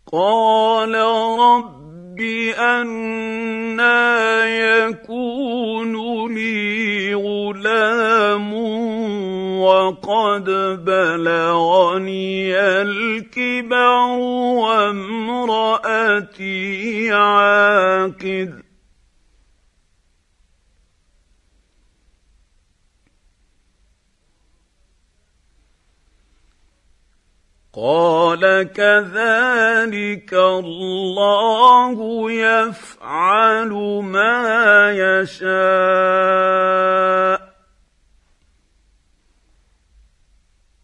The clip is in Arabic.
قال رب أنى يكون لي غلام وقد بلغني الكبر وامرأتي عاقر. قال كذلك الله يفعل ما يشاء.